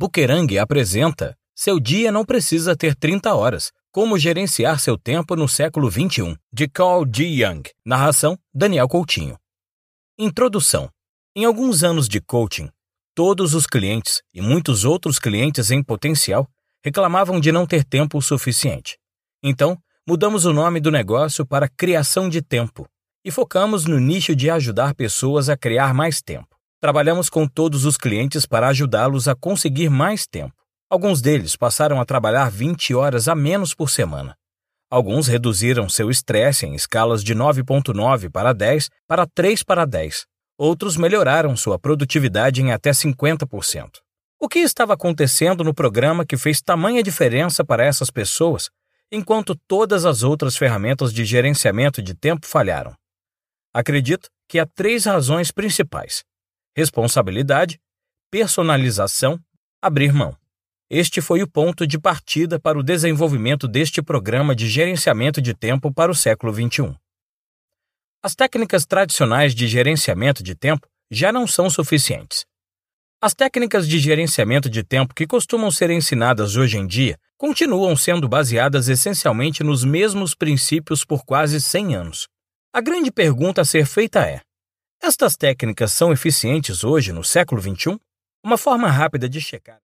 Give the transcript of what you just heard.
Buquerang apresenta Seu Dia Não Precisa Ter 30 Horas, Como Gerenciar Seu Tempo no Século XXI, de Carl G. Jung. Narração, Daniel Coutinho. Introdução. Em alguns anos de coaching, todos os clientes e muitos outros clientes em potencial reclamavam de não ter tempo suficiente. Então, mudamos o nome do negócio para Criação de Tempo e focamos no nicho de ajudar pessoas a criar mais tempo. Trabalhamos com todos os clientes para ajudá-los a conseguir mais tempo. Alguns deles passaram a trabalhar 20 horas a menos por semana. Alguns reduziram seu estresse em escalas de 9.9 para 10 para 3 para 10. Outros melhoraram sua produtividade em até 50%. O que estava acontecendo no programa que fez tamanha diferença para essas pessoas, enquanto todas as outras ferramentas de gerenciamento de tempo falharam? Acredito que há 3 razões principais: responsabilidade, personalização, abrir mão. Este foi o ponto de partida para o desenvolvimento deste programa de gerenciamento de tempo para o século XXI. As técnicas tradicionais de gerenciamento de tempo já não são suficientes. As técnicas de gerenciamento de tempo que costumam ser ensinadas hoje em dia continuam sendo baseadas essencialmente nos mesmos princípios por quase 100 anos. A grande pergunta a ser feita é: estas técnicas são eficientes hoje no século XXI? Uma forma rápida de checar